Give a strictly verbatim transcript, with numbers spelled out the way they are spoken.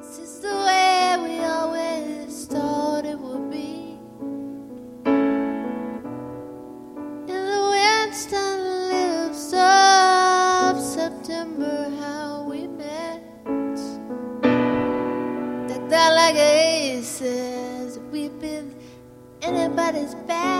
This is the way we always thought it would be. In the Winston lips of September, how we met. That like aces, we've been anybody's back.